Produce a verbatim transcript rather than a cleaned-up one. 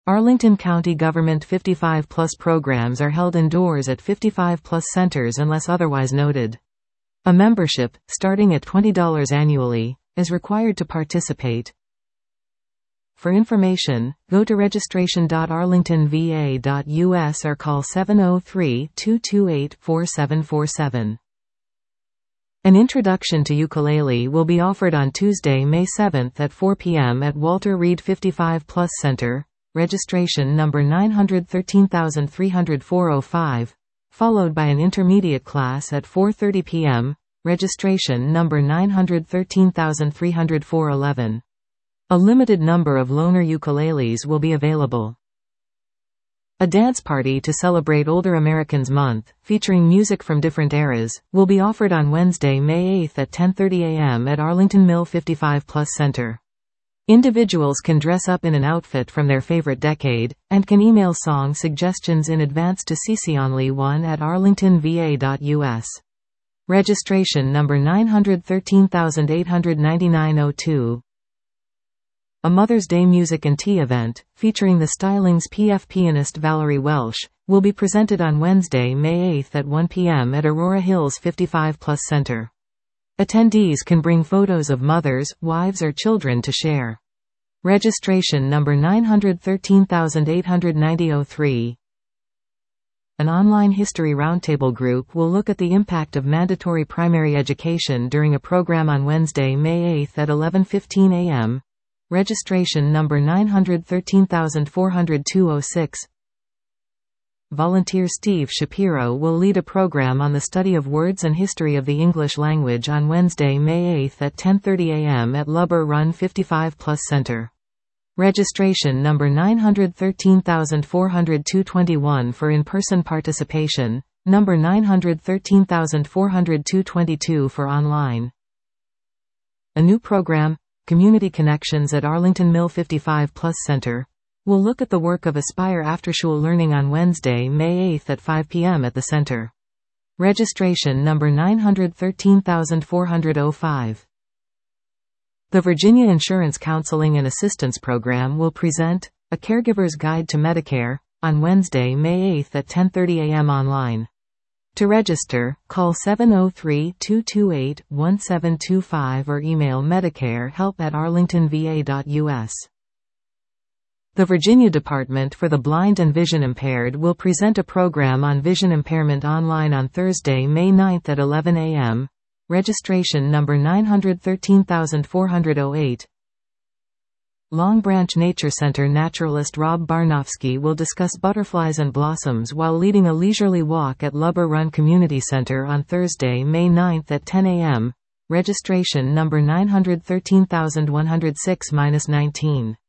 Arlington County Government fifty-five plus programs are held indoors at fifty-five plus centers unless otherwise noted. A membership, starting at twenty dollars annually, is required to participate. For information, go to registration dot arlington v a dot u s or call seven oh three, two two eight, four seven four seven. An introduction to ukulele will be offered on Tuesday, May seventh at four p m at Walter Reed fifty-five plus Center, registration number nine one three three zero four oh five, followed by an intermediate class at four thirty p m, registration number nine one three three zero four one one. A limited number of loaner ukuleles will be available. A dance party to celebrate Older Americans Month, featuring music from different eras, will be offered on Wednesday, May eighth at ten thirty a m at Arlington Mill fifty-five plus Center. Individuals can dress up in an outfit from their favorite decade, and can email song suggestions in advance to c c only one at arlington v a dot u s. Registration number nine one three eight nine nine oh two. A Mother's Day Music and Tea event, featuring the Stylings P F pianist Valerie Welsh, will be presented on Wednesday, May eighth at one p m at Aurora Hills fifty-five plus Center. Attendees can bring photos of mothers, wives or children to share. Registration number nine one three eight nine oh three. An online history roundtable group will look at the impact of mandatory primary education during a program on Wednesday, May eighth at eleven fifteen a m Registration number nine one three four oh two oh six. Volunteer Steve Shapiro will lead a program on the study of words and history of the English language on Wednesday, May eighth at ten thirty a m at Lubber Run fifty-five plus Center. Registration number nine one three four oh two two one for in-person participation, number nine one three four oh two two two for online. A new program, Community Connections at Arlington Mill fifty-five plus Center, will look at the work of Aspire Afterschool Learning on Wednesday, May eighth at five p m at the center. Registration number nine one three four oh five. The Virginia Insurance Counseling and Assistance Program will present A Caregiver's Guide to Medicare on Wednesday, May eighth at ten thirty a m online. To register, call seven oh three, two two eight, one seven two five or email medicarehelp at arlington v a dot u s. The Virginia Department for the Blind and Vision Impaired will present a program on vision impairment online on Thursday, May ninth at eleven a m Registration number nine one three four oh eight. Long Branch Nature Center naturalist Rob Barnofsky will discuss butterflies and blossoms while leading a leisurely walk at Lubber Run Community Center on Thursday, May ninth at ten a m Registration number nine one three one oh six dash nineteen.